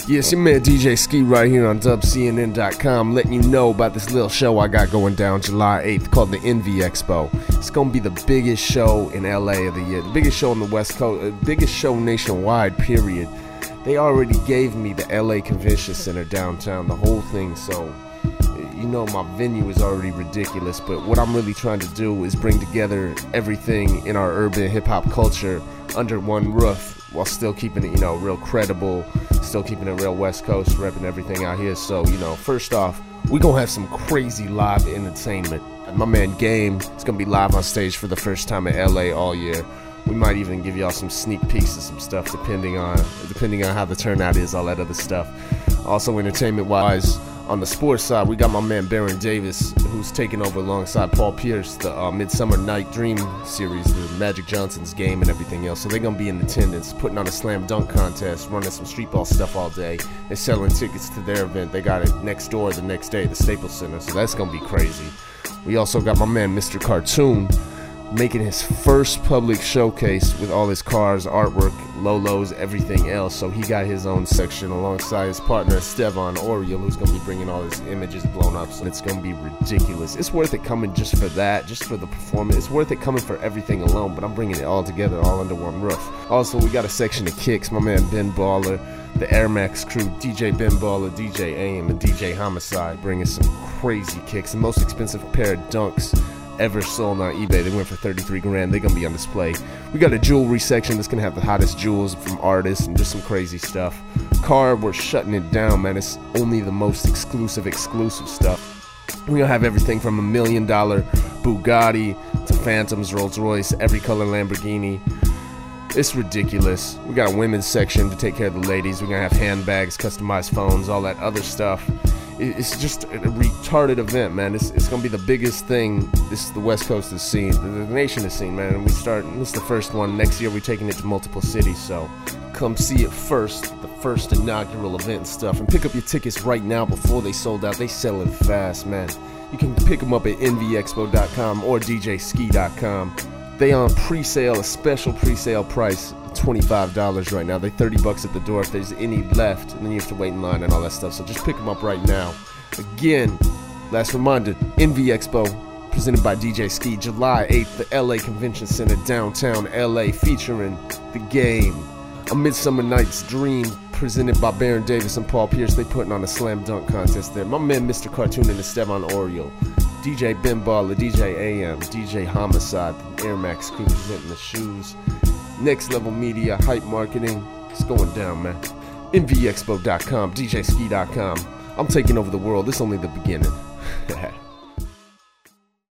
Yes, your man DJ Ski right here on dubcnn.com, letting you know about this little show I got going down July 8th called the Envy Expo. It's going to be the biggest show in LA of the year, the biggest show on the West Coast, the biggest show nationwide, period. They already gave me the LA Convention Center downtown, the whole thing, so you know my venue is already ridiculous, but what I'm really trying to do is bring together everything in our urban hip-hop culture under one roof while still keeping it, real credible, still keeping it real West Coast, repping everything out here. So, first off, we gonna have some crazy live entertainment. My man Game is gonna be live on stage for the first time in LA all year. We might even give y'all some sneak peeks of some stuff depending on how the turnout is, all that other stuff. Also, entertainment-wise, on the sports side, we got my man Baron Davis, who's taking over alongside Paul Pierce, the Midsummer Night Dream series, the Magic Johnson's game and everything else. So they're going to be in attendance, putting on a slam dunk contest, running some street ball stuff all day. They're selling tickets to their event. They got it next door the next day at the Staples Center, so that's going to be crazy. We also got my man Mr. Cartoon making his first public showcase with all his cars, artwork, Lolos, everything else. So he got his own section alongside his partner Stevan Oriel, who's going to be bringing all his images blown up. So it's going to be ridiculous. It's worth it coming just for that, just for the performance. It's worth it coming for everything alone, but I'm bringing it all together, all under one roof. Also, we got a section of kicks. My man Ben Baller, the Air Max crew, DJ Ben Baller, DJ AM, and DJ Homicide, bringing some crazy kicks. The most expensive pair of dunks ever sold on eBay. They went for 33 grand. They're gonna be on display. We got a jewelry section that's gonna have the hottest jewels from artists and just some crazy stuff. Car, we're shutting it down, man. It's only the most exclusive stuff. We're gonna have everything from $1 million Bugatti to Phantoms, Rolls Royce, every color Lamborghini. It's ridiculous. We got a women's section to take care of the ladies. We're gonna have handbags, customized phones, all that other stuff. It's just a retarded event, man. It's going to be the biggest thing the West Coast has seen, the nation has seen, man. And this is the first one. Next year, we're taking it to multiple cities. So come see it first, the first inaugural event and stuff. And pick up your tickets right now before they sold out. They selling fast, man. You can pick them up at envyexpo.com or djski.com. They on pre-sale, a special pre-sale price, $25 right now. They're $30 at the door if there's any left, and then you have to wait in line and all that stuff. So just pick them up right now. Again, last reminder, Envy Expo, presented by DJ Ski, July 8th, the LA Convention Center, downtown LA, featuring The Game, A Midsummer Night's Dream, presented by Baron Davis and Paul Pierce. They putting on a slam dunk contest there. My man Mr. Cartoon and Esteban Oriel, DJ Ben Baller, DJ AM, DJ Homicide, the Air Max crew presenting the shoes. Next Level Media, Hype Marketing. It's going down, man. envyexpo.com, djski.com. I'm taking over the world. This is only the beginning.